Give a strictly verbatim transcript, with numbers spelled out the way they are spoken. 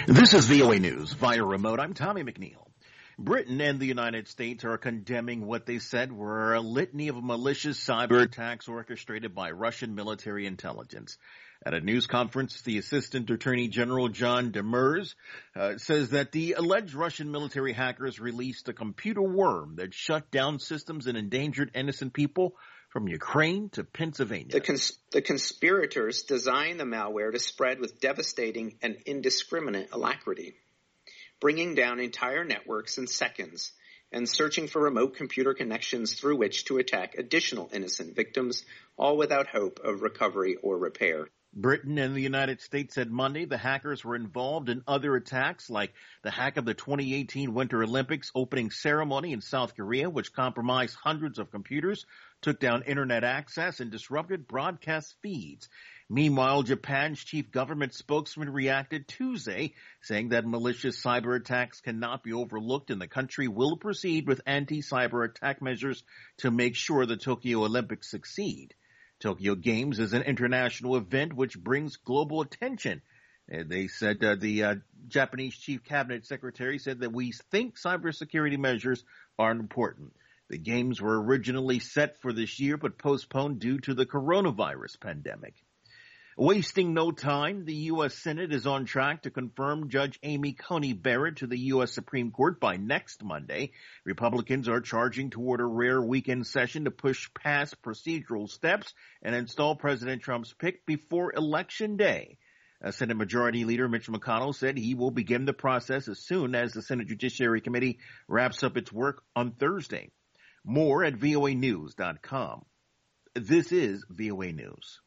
This is V O A News via remote. I'm Tommy McNeil. Britain and the United States are condemning what they said were a litany of malicious cyber attacks orchestrated by Russian military intelligence. At a news conference, the Assistant Attorney General John Demers uh, says that the alleged Russian military hackers released a computer worm that shut down systems and endangered innocent people from Ukraine to Pennsylvania. The, cons- the conspirators designed the malware to spread with devastating and indiscriminate alacrity, bringing down entire networks in seconds and searching for remote computer connections through which to attack additional innocent victims, all without hope of recovery or repair. Britain and the United States said Monday the hackers were involved in other attacks like the hack of the twenty eighteen Winter Olympics opening ceremony in South Korea, which compromised hundreds of computers, took down internet access, and disrupted broadcast feeds. Meanwhile, Japan's chief government spokesman reacted Tuesday, saying that malicious cyber attacks cannot be overlooked and the country will proceed with anti-cyber attack measures to make sure the Tokyo Olympics succeed. Tokyo Games is an international event which brings global attention. Uh, they said uh, the uh, Japanese chief cabinet secretary said that we think cybersecurity measures are important. The games were originally set for this year but postponed due to the coronavirus pandemic. Wasting no time, the U S Senate is on track to confirm Judge Amy Coney Barrett to the U S Supreme Court by next Monday. Republicans are charging toward a rare weekend session to push past procedural steps and install President Trump's pick before Election Day. Uh, Senate Majority Leader Mitch McConnell said he will begin the process as soon as the Senate Judiciary Committee wraps up its work on Thursday. More at V O A news dot com. This is V O A News.